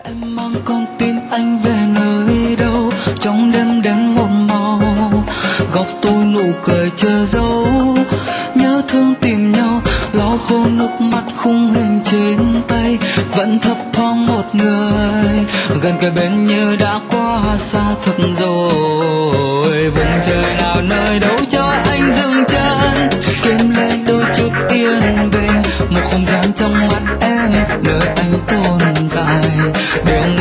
Em mang con tim anh về nơi đâu, trong đêm đến một màu, góc tôi nụ cười chờ dấu, nhớ thương tìm nhau, lau khô nước mắt khung hình trên tay, vẫn thấp thoáng một người, gần kề bên như đã quá xa thật rồi. Vùng trời nào nơi đâu cho anh dừng chân, kiếm lấy đôi chút yên bình, một không gian trong mắt em nơi anh tồn tại, điều